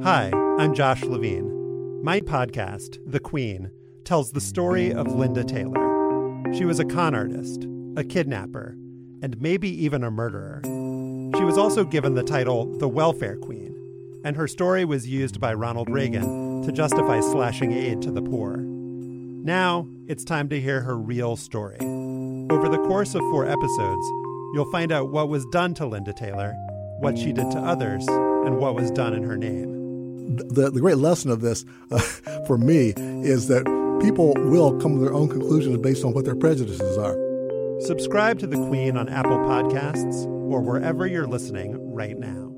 Hi, I'm Josh Levine. My podcast, The Queen, tells the story of Linda Taylor. She was a con artist, a kidnapper, and maybe even a murderer. She was also given the title the Welfare Queen, and her story was used by Ronald Reagan to justify slashing aid to the poor. Now, it's time to hear her real story. Over the course of 4 episodes, you'll find out what was done to Linda Taylor, what she did to others, and what was done in her name. The great lesson of this, for me, is that people will come to their own conclusions based on what their prejudices are. Subscribe to The Queen on Apple Podcasts or wherever you're listening right now.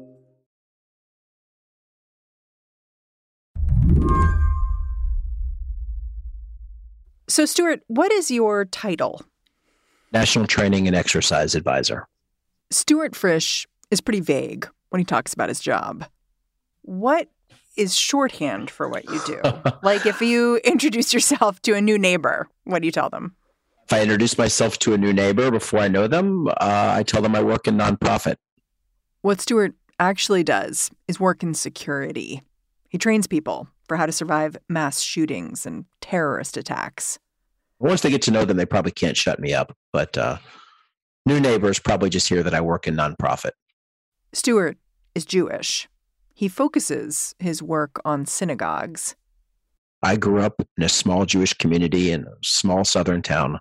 So, Stuart, what is your title? National Training and Exercise Advisor. Stuart Frisch is pretty vague when he talks about his job. What is shorthand for what you do? Like if you introduce yourself to a new neighbor, what do you tell them? If I introduce myself to a new neighbor before I know them, I tell them I work in nonprofit. What Stuart actually does is work in security. He trains people for how to survive mass shootings and terrorist attacks. Once they get to know them, they probably can't shut me up. But new neighbors probably just hear that I work in nonprofit. Stuart is Jewish. He focuses his work on synagogues. I grew up in a small Jewish community in a small southern town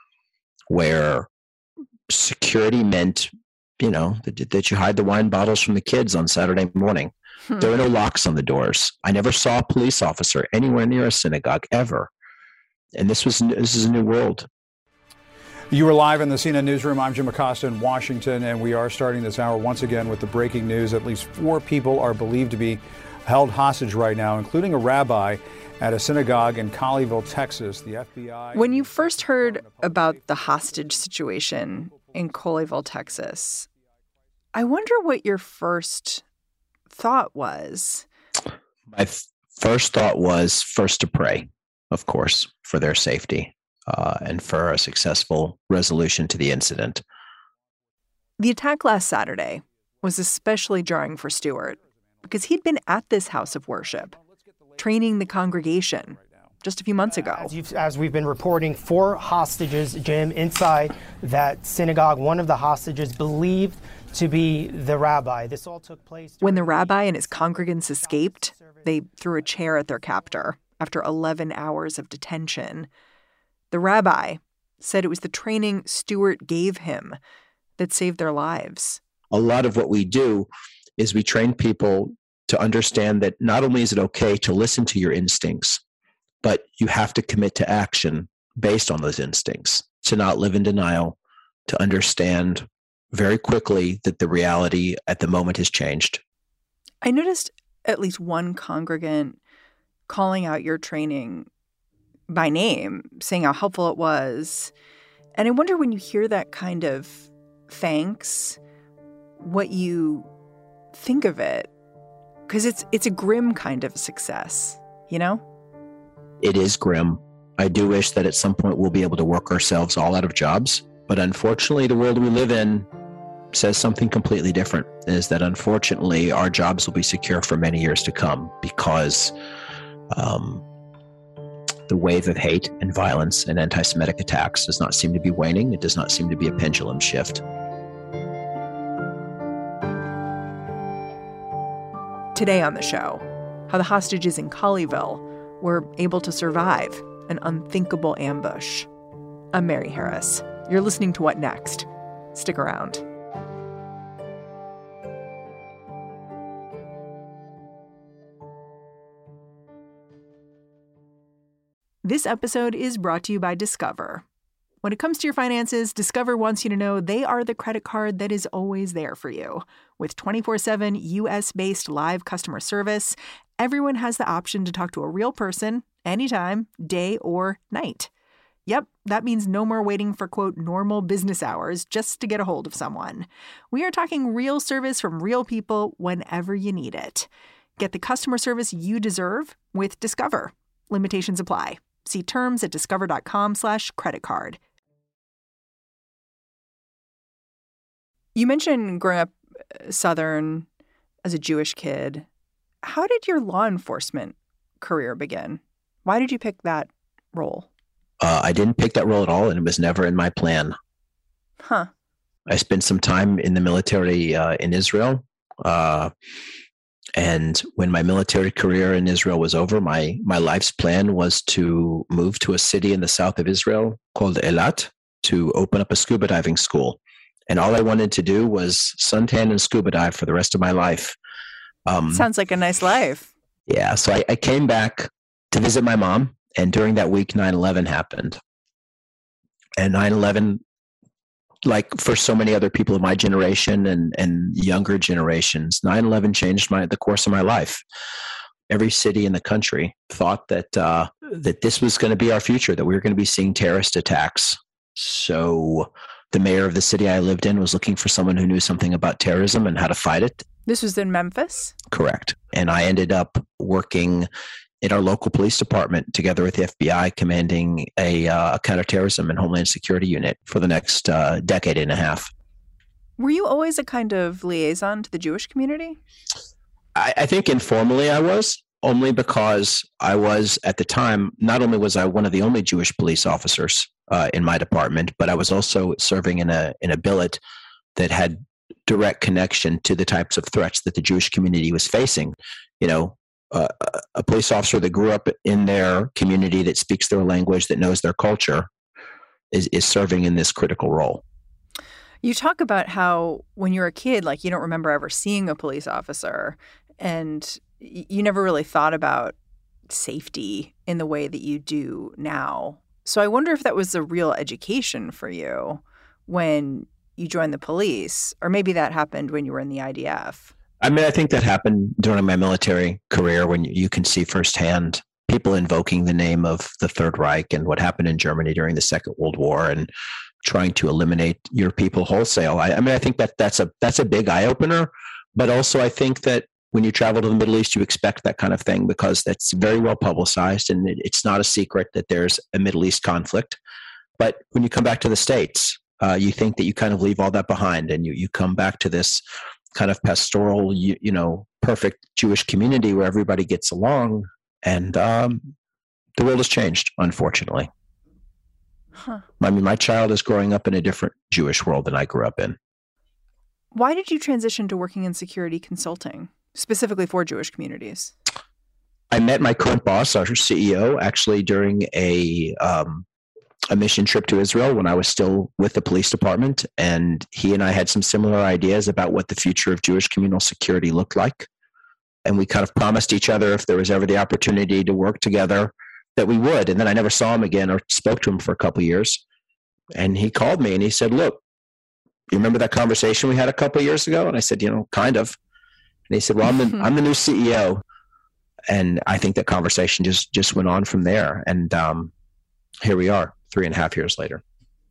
where security meant, that you hide the wine bottles from the kids on Saturday morning. There were no locks on the doors. I never saw a police officer anywhere near a synagogue ever. And this is a new world. You are live in the CNN Newsroom. I'm Jim Acosta in Washington, and we are starting this hour once again with the breaking news. At least 4 people are believed to be held hostage right now, including a rabbi at a synagogue in Colleyville, Texas. The FBI... When you first heard about the hostage situation in Colleyville, Texas, I wonder what your first thought was. My first thought was first to pray, of course, for their safety. And for a successful resolution to the incident. The attack last Saturday was especially jarring for Stuart because he'd been at this house of worship, training the congregation just a few months ago. As we've been reporting, 4 hostages, Jim, inside that synagogue. One of the hostages believed to be the rabbi. This all took place. When the rabbi and his congregants escaped, they threw a chair at their captor after 11 hours of detention. The rabbi said it was the training Stuart gave him that saved their lives. A lot of what we do is we train people to understand that not only is it okay to listen to your instincts, but you have to commit to action based on those instincts, to not live in denial, to understand very quickly that the reality at the moment has changed. I noticed at least one congregant calling out your training by name, saying how helpful it was. And I wonder, when you hear that kind of thanks, what you think of it. Because it's a grim kind of success, you know? It is grim. I do wish that at some point we'll be able to work ourselves all out of jobs. But unfortunately, the world we live in says something completely different, is that unfortunately our jobs will be secure for many years to come because the wave of hate and violence and anti-Semitic attacks does not seem to be waning. It does not seem to be a pendulum shift. Today on the show, how the hostages in Colleyville were able to survive an unthinkable ambush. I'm Mary Harris. You're listening to What Next? Stick around. This episode is brought to you by Discover. When it comes to your finances, Discover wants you to know they are the credit card that is always there for you. With 24/7 U.S.-based live customer service, everyone has the option to talk to a real person anytime, day or night. Yep, that means no more waiting for, quote, normal business hours just to get a hold of someone. We are talking real service from real people whenever you need it. Get the customer service you deserve with Discover. Limitations apply. See terms at discover.com/creditcard. You mentioned growing up Southern as a Jewish kid. How did your law enforcement career begin? Why did you pick that role? I didn't pick that role at all, and it was never in my plan. Huh. I spent some time in the military in Israel. And when my military career in Israel was over, my life's plan was to move to a city in the south of Israel called Eilat to open up a scuba diving school. And all I wanted to do was suntan and scuba dive for the rest of my life. Sounds like a nice life. Yeah. So I came back to visit my mom. And during that week, 9/11 happened. And 9/11, like for so many other people of my generation and younger generations, 9/11 changed the course of my life. Every city in the country thought that this was going to be our future, that we were going to be seeing terrorist attacks. So the mayor of the city I lived in was looking for someone who knew something about terrorism and how to fight it. This was in Memphis? Correct. And I ended up working in our local police department together with the FBI, commanding a counterterrorism and homeland security unit for the next decade and a half. Were you always a kind of liaison to the Jewish community? I think informally I was, only because I was, at the time, not only was I one of the only Jewish police officers in my department, but I was also serving in a billet that had direct connection to the types of threats that the Jewish community was facing. You know, a police officer that grew up in their community, that speaks their language, that knows their culture, is serving in this critical role. You talk about how when you're a kid, like, you don't remember ever seeing a police officer, and you never really thought about safety in the way that you do now. So I wonder if that was a real education for you when you joined the police, or maybe that happened when you were in the IDF. I mean, I think that happened during my military career, when you can see firsthand people invoking the name of the Third Reich and what happened in Germany during the Second World War and trying to eliminate your people wholesale. I mean, I think that's a big eye opener. But also, I think that when you travel to the Middle East, you expect that kind of thing, because that's very well publicized, and it's not a secret that there's a Middle East conflict. But when you come back to the States, you think that you kind of leave all that behind, and you come back to this kind of pastoral, perfect Jewish community where everybody gets along, and the world has changed, unfortunately. Huh. I mean, my child is growing up in a different Jewish world than I grew up in. Why did you transition to working in security consulting, specifically for Jewish communities? I met my current boss, our CEO, actually during a mission trip to Israel when I was still with the police department. And he and I had some similar ideas about what the future of Jewish communal security looked like. And we kind of promised each other, if there was ever the opportunity to work together, that we would. And then I never saw him again or spoke to him for a couple of years. And he called me and he said, "Look, you remember that conversation we had a couple of years ago?" And I said, "Kind of." And he said, "Well, I'm the new CEO." And I think that conversation just went on from there. And here we are, 3.5 years later.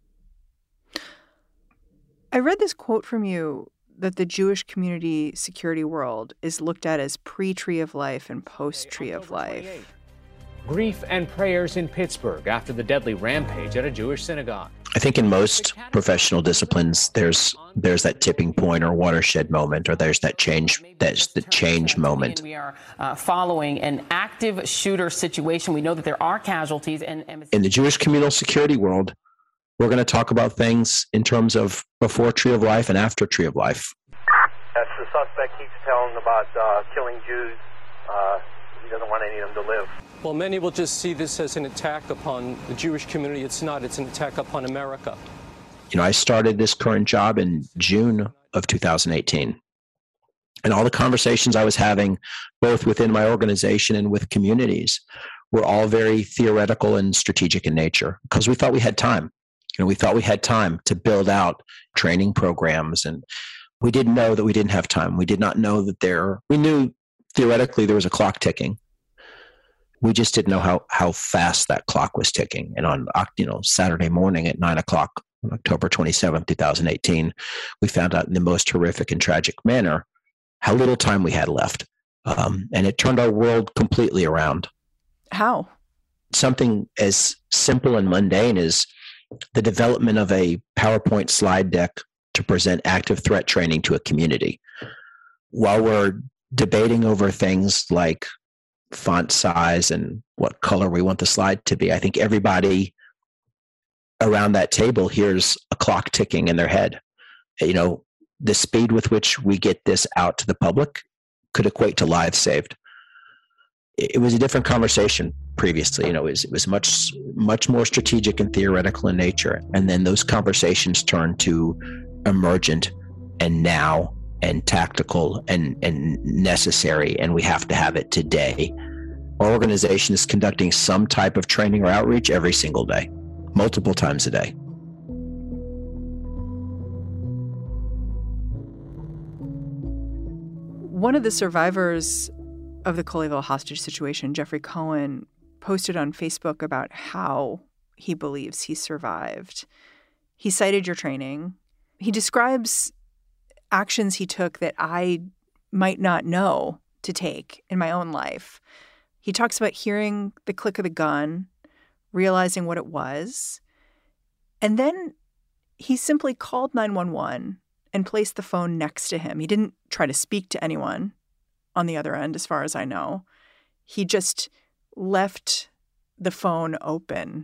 I read this quote from you that the Jewish community security world is looked at as pre-Tree of Life and post-Tree of Life. Grief and prayers in Pittsburgh after the deadly rampage at a Jewish synagogue. I think in most professional disciplines, there's that tipping point or watershed moment, or there's that change. That's the change moment. We are following an active shooter situation. We know that there are casualties. In the Jewish communal security world, we're going to talk about things in terms of before Tree of Life and after Tree of Life. As the suspect keeps telling about killing Jews, he doesn't want any of them to live. Well, many will just see this as an attack upon the Jewish community. It's not. It's an attack upon America. I started this current job in June of 2018. And all the conversations I was having, both within my organization and with communities, were all very theoretical and strategic in nature, because we thought we had time. We thought we had time to build out training programs, and we didn't know that we didn't have time. We did not know that we knew theoretically there was a clock ticking. We just didn't know how fast that clock was ticking. And on Saturday morning at 9:00, on October 27th, 2018, we found out in the most horrific and tragic manner how little time we had left. And it turned our world completely around. How? Something as simple and mundane as the development of a PowerPoint slide deck to present active threat training to a community. While we're debating over things like font size and what color we want the slide to be. I think everybody around that table hears a clock ticking in their head. The speed with which we get this out to the public could equate to lives saved. It was a different conversation previously. It was much more strategic and theoretical in nature. And then those conversations turned to emergent and now and tactical and necessary, and we have to have it today. Our organization is conducting some type of training or outreach every single day, multiple times a day. One of the survivors of the Colleyville hostage situation, Jeffrey Cohen, posted on Facebook about how he believes he survived. He cited your training. He describes actions he took that I might not know to take in my own life. He talks about hearing the click of the gun, realizing what it was, and then he simply called 911 and placed the phone next to him. He didn't try to speak to anyone on the other end, as far as I know. He just left the phone open.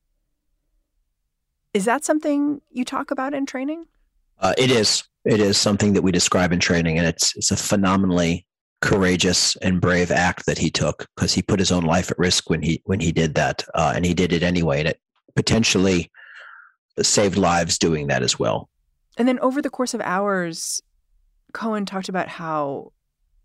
Is that something you talk about in training? It is. It is something that we describe in training, and it's a phenomenally courageous and brave act that he took, because he put his own life at risk when he did that, and he did it anyway, and it potentially saved lives doing that as well. And then over the course of hours, Cohen talked about how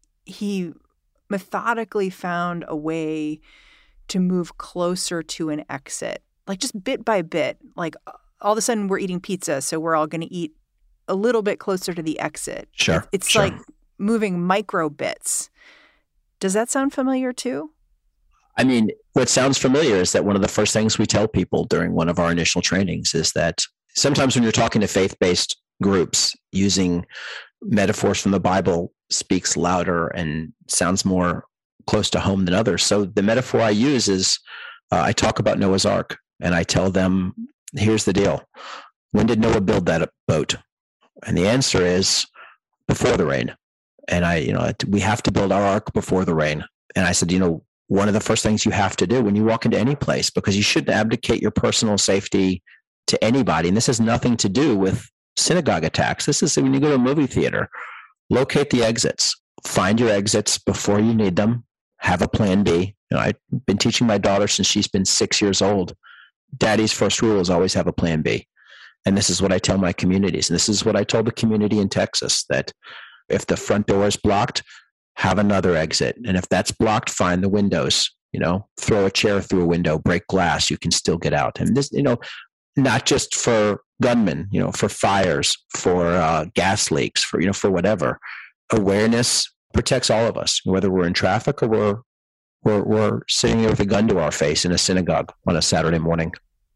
he methodically found a way to move closer to an exit, like just bit by bit. Like all of a sudden we're eating pizza, so we're all going to eat a little bit closer to the exit. Sure. It's sure. like moving micro bits. Does that sound familiar too? I mean, what sounds familiar is that one of the first things we tell people during one of our initial trainings is that sometimes when you're talking to faith-based groups, using metaphors from the Bible speaks louder and sounds more close to home than others. So the metaphor I use is I talk about Noah's Ark, and I tell them, here's the deal. When did Noah build that boat? And the answer is before the rain. And we have to build our ark before the rain. And I said, one of the first things you have to do when you walk into any place, because you shouldn't abdicate your personal safety to anybody. And this has nothing to do with synagogue attacks. This is when you go to a movie theater, locate the exits, find your exits before you need them, have a plan B. I've been teaching my daughter since she's been 6 years old. Daddy's first rule is always have a plan B. And this is what I tell my communities. And this is what I told the community in Texas, that if the front door is blocked, have another exit. And if that's blocked, find the windows, throw a chair through a window, break glass, you can still get out. And this, not just for gunmen, for fires, for gas leaks, for whatever. Awareness protects all of us, whether we're in traffic or we're sitting there with a gun to our face in a synagogue on a Saturday morning.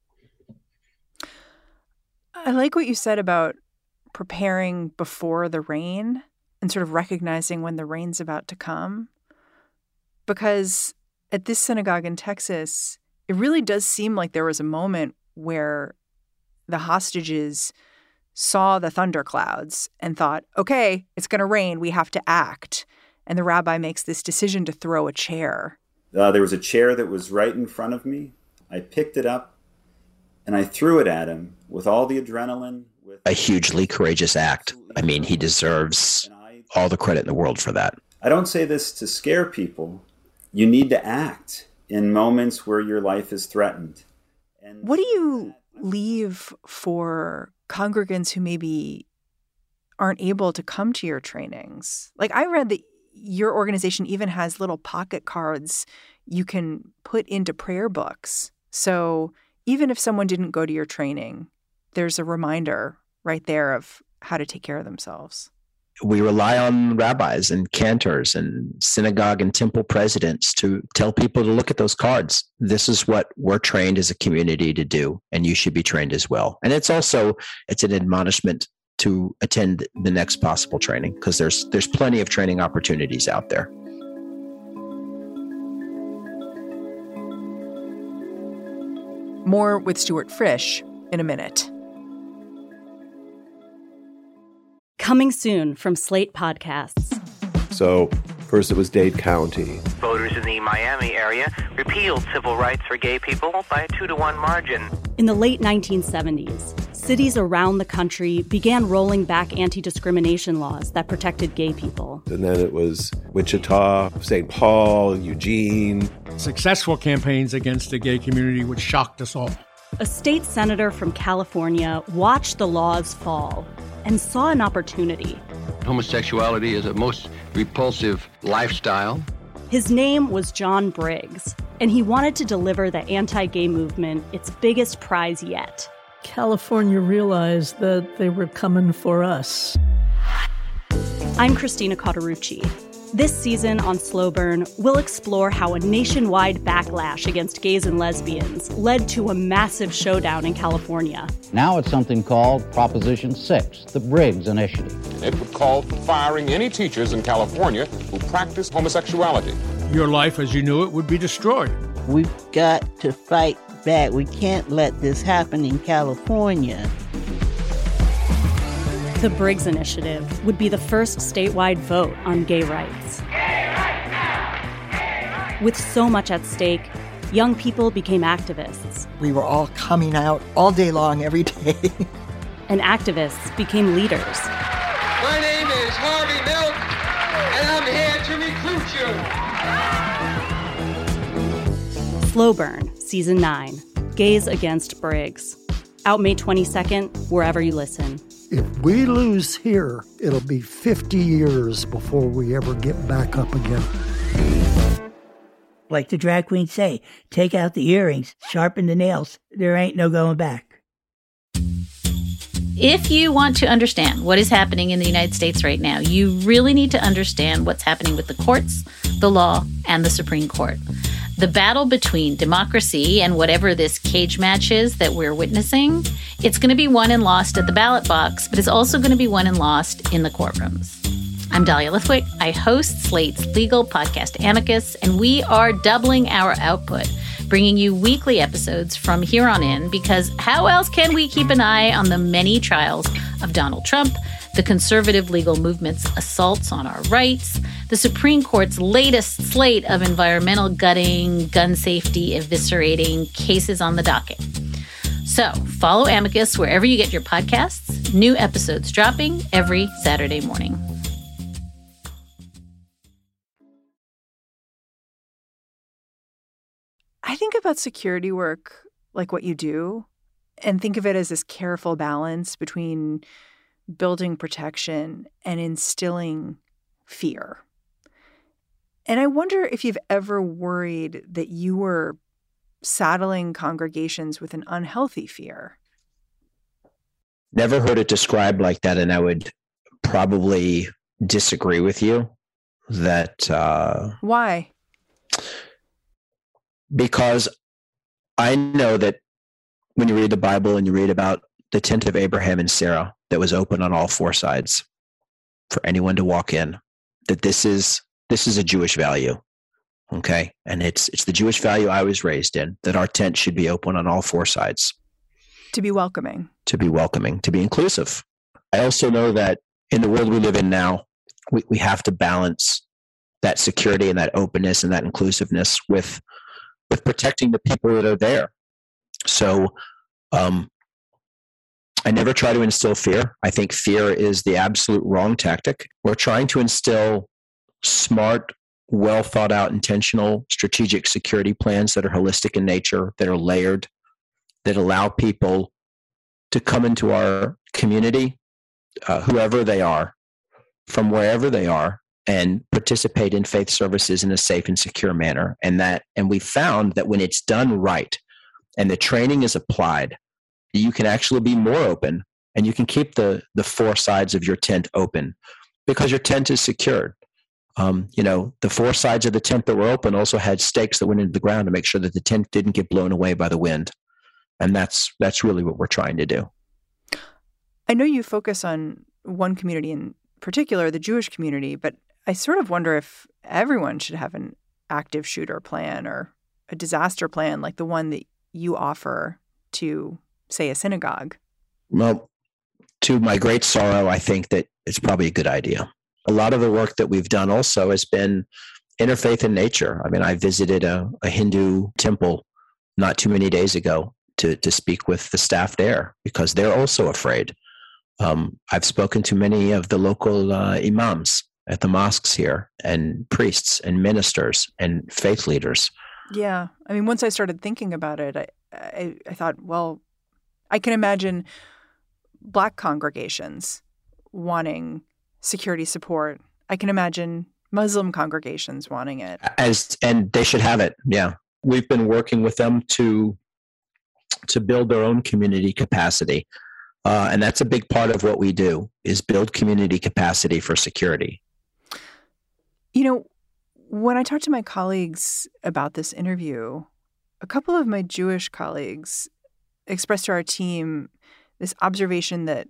I like what you said about preparing before the rain and sort of recognizing when the rain's about to come. Because at this synagogue in Texas, it really does seem like there was a moment where the hostages saw the thunderclouds and thought, okay, it's going to rain. We have to act. And the rabbi makes this decision to throw a chair. There was a chair that was right in front of me. I picked it up and I threw it at him with all the adrenaline. A hugely courageous act. I mean, he deserves all the credit in the world for that. I don't say this to scare people. You need to act in moments where your life is threatened. And what do you leave for congregants who maybe aren't able to come to your trainings? Like, I read that your organization even has little pocket cards you can put into prayer books. So even if someone didn't go to your training, there's a reminder right there of how to take care of themselves. We rely on rabbis and cantors and synagogue and temple presidents to tell people to look at those cards. This is what we're trained as a community to do, and you should be trained as well. And it's an admonishment to attend the next possible training, because there's plenty of training opportunities out there. More with Stuart Frisch in a minute. Coming soon from Slate Podcasts. So First it was Dade County. Voters in the Miami area repealed civil rights for gay people by a 2-to-1 margin. In the late 1970s, cities around the country began rolling back anti-discrimination laws that protected gay people. And then it was Wichita, St. Paul, Eugene. Successful campaigns against the gay community, which shocked us all. A state senator from California watched the laws fall and saw an opportunity. Homosexuality is a most repulsive lifestyle. His name was John Briggs, and he wanted to deliver the anti-gay movement its biggest prize yet. California realized that they were coming for us. I'm Christina Cauterucci. This season on Slow Burn, we'll explore how a nationwide backlash against gays and lesbians led to a massive showdown in California. Now it's something called Proposition 6, the Briggs Initiative. It would call for firing any teachers in California who practice homosexuality. Your life as you knew it would be destroyed. We've got to fight back. We can't let this happen in California. The Briggs Initiative would be the first statewide vote on gay rights. Gay rights now! Gay rights! With so much at stake, young people became activists. We were all coming out all day long, every day. And activists became leaders. My name is Harvey Milk, and I'm here to recruit you. Slow Burn, Season 9, Gays Against Briggs. Out May 22nd, wherever you listen. If we lose here, it'll be 50 years before we ever get back up again. Like the drag queens say, take out the earrings, sharpen the nails. There ain't no going back. If you want to understand what is happening in the United States right now, you really need to understand what's happening with the courts, the law, and the Supreme Court. The battle between democracy and whatever this cage match is that we're witnessing, it's going to be won and lost at the ballot box, but it's also going to be won and lost in the courtrooms. I'm Dahlia Lithwick. I host Slate's legal podcast Amicus, and we are doubling our output, bringing you weekly episodes from here on in, because how else can we keep an eye on the many trials of Donald Trump, the conservative legal movement's assaults on our rights, the Supreme Court's latest slate of environmental gutting, gun safety eviscerating cases on the docket. So follow Amicus wherever you get your podcasts. New episodes dropping every Saturday morning. I think about security work like what you do and think of it as this careful balance between building protection and instilling fear. And I wonder if you've ever worried that you were saddling congregations with an unhealthy fear. Never heard it described like that, and I would probably disagree with you that... Why? Because I know that when you read the Bible and you read about the tent of Abraham and Sarah that was open on all four sides for anyone to walk in, that this is a Jewish value, okay? And it's the Jewish value I was raised in, that our tent should be open on all four sides. To be welcoming. To be inclusive. I also know that in the world we live in now, we have to balance that security and that openness and that inclusiveness with protecting the people that are there. So I never try to instill fear. I think fear is the absolute wrong tactic. We're trying to instill smart, well thought out, intentional, strategic security plans that are holistic in nature, that are layered, that allow people to come into our community, whoever they are, from wherever they are, and participate in faith services in a safe and secure manner. And we found that when it's done right and the training is applied, you can actually be more open and you can keep the four sides of your tent open because your tent is secured. The four sides of the tent that were open also had stakes that went into the ground to make sure that the tent didn't get blown away by the wind. And that's really what we're trying to do. I know you focus on one community in particular, the Jewish community, but I sort of wonder if everyone should have an active shooter plan or a disaster plan like the one that you offer to, say, a synagogue. Well, to my great sorrow, I think that it's probably a good idea. A lot of the work that we've done also has been interfaith in nature. I mean, I visited a Hindu temple not too many days ago to speak with the staff there because they're also afraid. I've spoken to many of the local imams at the mosques here, and priests and ministers and faith leaders. Yeah. I mean, once I started thinking about it, I thought, well, I can imagine Black congregations wanting security support. I can imagine Muslim congregations wanting it. And they should have it. Yeah. We've been working with them to build their own community capacity. And that's a big part of what we do, is build community capacity for security. You know, when I talked to my colleagues about this interview, a couple of my Jewish colleagues expressed to our team this observation that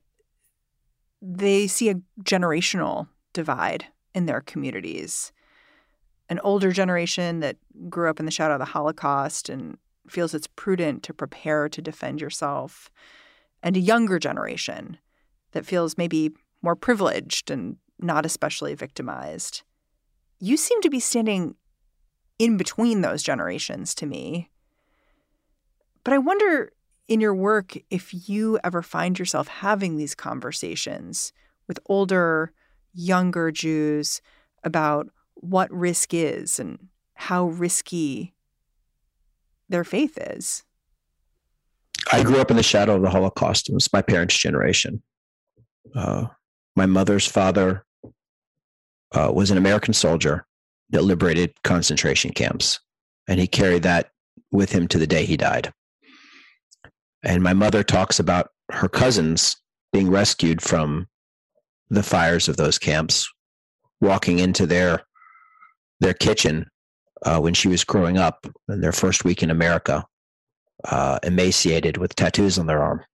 they see a generational divide in their communities. An older generation that grew up in the shadow of the Holocaust and feels it's prudent to prepare to defend yourself, and a younger generation that feels maybe more privileged and not especially victimized. You seem to be standing in between those generations to me. But I wonder in your work if you ever find yourself having these conversations with older, younger Jews about what risk is and how risky their faith is. I grew up in the shadow of the Holocaust. It was my parents' generation. My mother's father was an American soldier that liberated concentration camps, and he carried that with him to the day he died. And my mother talks about her cousins being rescued from the fires of those camps, walking into their kitchen when she was growing up in their first week in America, emaciated with tattoos on their arm.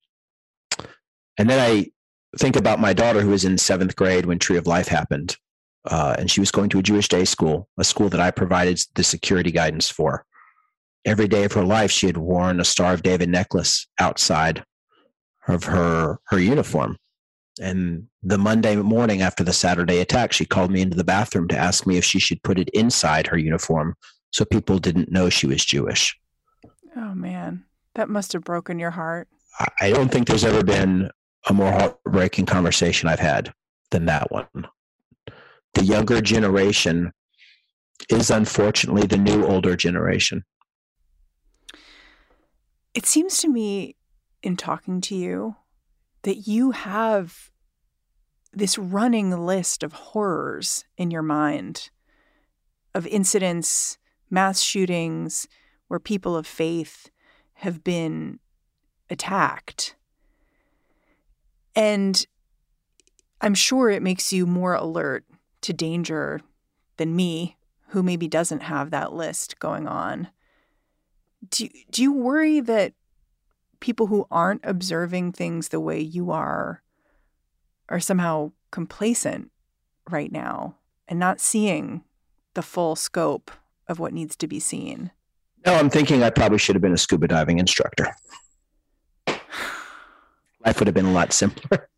And then I think about my daughter, who was in 7th grade when Tree of Life happened. And she was going to a Jewish day school, a school that I provided the security guidance for. Every day of her life, she had worn a Star of David necklace outside of her uniform. And the Monday morning after the Saturday attack, she called me into the bathroom to ask me if she should put it inside her uniform so people didn't know she was Jewish. Oh, man, that must have broken your heart. I don't think there's ever been a more heartbreaking conversation I've had than that one. The younger generation is unfortunately the new older generation. It seems to me in talking to you that you have this running list of horrors in your mind of incidents, mass shootings, where people of faith have been attacked. And I'm sure it makes you more alert to danger than me, who maybe doesn't have that list going on. Do you worry that people who aren't observing things the way you are somehow complacent right now and not seeing the full scope of what needs to be seen? No, I'm thinking I probably should have been a scuba diving instructor. Life would have been a lot simpler.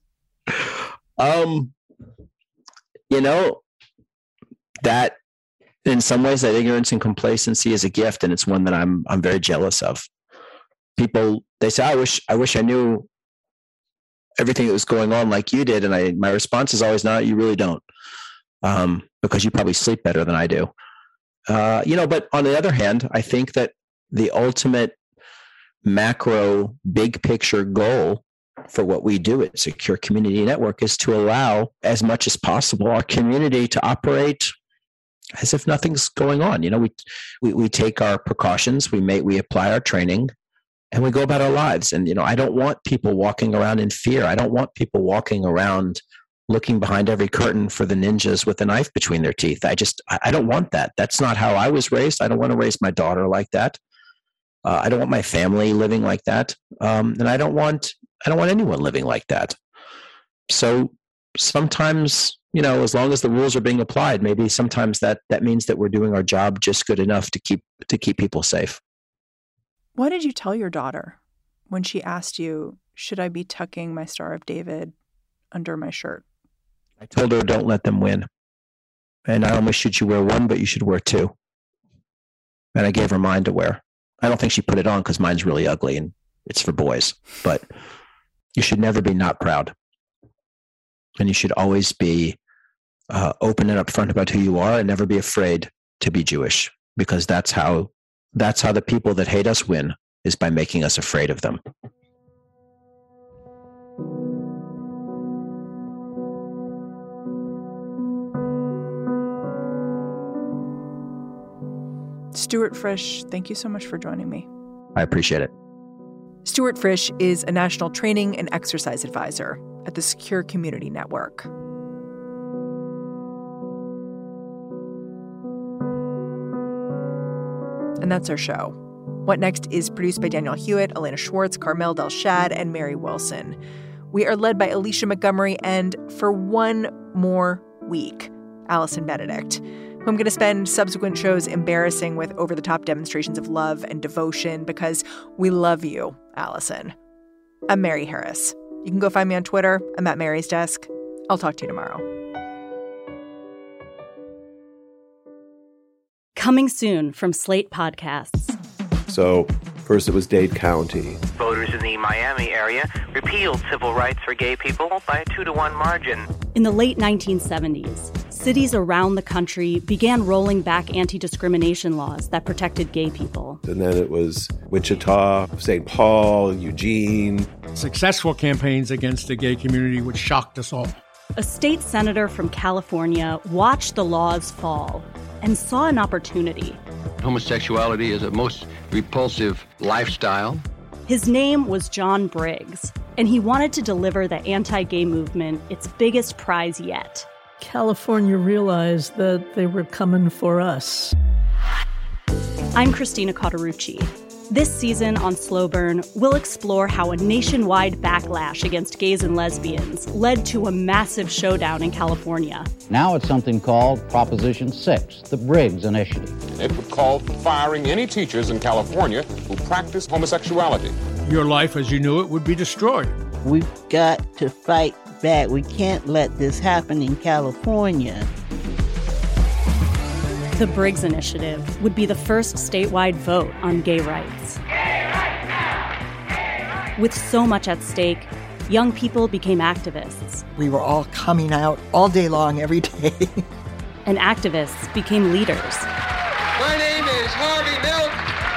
That in some ways that ignorance and complacency is a gift, and it's one that I'm very jealous of. People, they say, I wish I knew everything that was going on like you did, and my response is always, no, you really don't, because you probably sleep better than I do. But on the other hand, I think that the ultimate macro big picture goal for what we do at Secure Community Network is to allow as much as possible our community to operate as if nothing's going on. We take our precautions, we apply our training, and we go about our lives. And, I don't want people walking around in fear. I don't want people walking around looking behind every curtain for the ninjas with a knife between their teeth. I don't want that. That's not how I was raised. I don't want to raise my daughter like that. I don't want my family living like that. And I don't want anyone living like that. So sometimes, as long as the rules are being applied, maybe sometimes that means that we're doing our job just good enough to keep people safe. What did you tell your daughter when she asked you, should I be tucking my Star of David under my shirt? I told her, don't let them win. And I almost should you wear one, but you should wear two. And I gave her mine to wear. I don't think she put it on because mine's really ugly and it's for boys. But you should never be not proud. And you should always be open and upfront about who you are and never be afraid to be Jewish, because that's how the people that hate us win, is by making us afraid of them. Stuart Frisch, thank you so much for joining me. I appreciate it. Stuart Frisch is a national training and exercise advisor at the Secure Community Network. And that's our show. What Next is produced by Daniel Hewitt, Elena Schwartz, Carmel Delshad, and Mary Wilson. We are led by Alicia Montgomery and, for one more week, Allison Benedict, who I'm going to spend subsequent shows embarrassing with over-the-top demonstrations of love and devotion because we love you, Allison. I'm Mary Harris. You can go find me on Twitter. I'm at Mary's Desk. I'll talk to you tomorrow. Coming soon from Slate Podcasts. So first it was Dade County. Voters in the Miami area repealed civil rights for gay people by a 2-to-1 margin. In the late 1970s, cities around the country began rolling back anti-discrimination laws that protected gay people. And then it was Wichita, St. Paul, Eugene. Successful campaigns against the gay community, which shocked us all. A state senator from California watched the laws fall and saw an opportunity. Homosexuality is a most repulsive lifestyle. His name was John Briggs, and he wanted to deliver the anti-gay movement its biggest prize yet. California realized that they were coming for us. I'm Christina Cauterucci. This season on Slow Burn, we'll explore how a nationwide backlash against gays and lesbians led to a massive showdown in California. Now it's something called Proposition 6, the Briggs Initiative. It would call for firing any teachers in California who practice homosexuality. Your life as you knew it would be destroyed. We've got to fight back. We can't let this happen in California. The Briggs Initiative would be the first statewide vote on gay rights. Gay rights now! Gay rights! With so much at stake, young people became activists. We were all coming out all day long, every day. And activists became leaders. My name is Harvey Milk,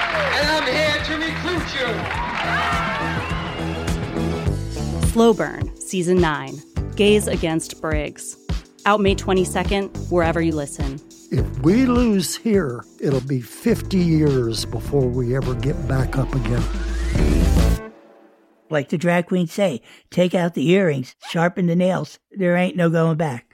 and I'm here to recruit you. Slow Burn, Season 9, Gays Against Briggs. Out May 22nd, wherever you listen. If we lose here, it'll be 50 years before we ever get back up again. Like the drag queens say, take out the earrings, sharpen the nails. There ain't no going back.